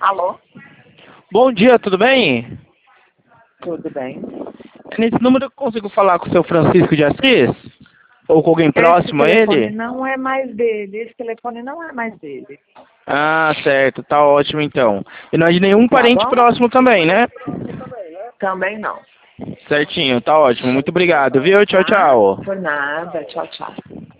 Alô? Bom dia, tudo bem? Tudo bem? Nesse número eu consigo falar com o seu Francisco de Assis? Ou com alguém Esse próximo a telefone ele? não é mais dele. Esse telefone não é mais dele. Ah, certo, tá ótimo então. E não é de nenhum Tá parente bom? próximo também, né? Também não. Certinho, tá ótimo. Muito obrigado, viu? Tchau, Tá? tchau. Por nada. Tchau, tchau.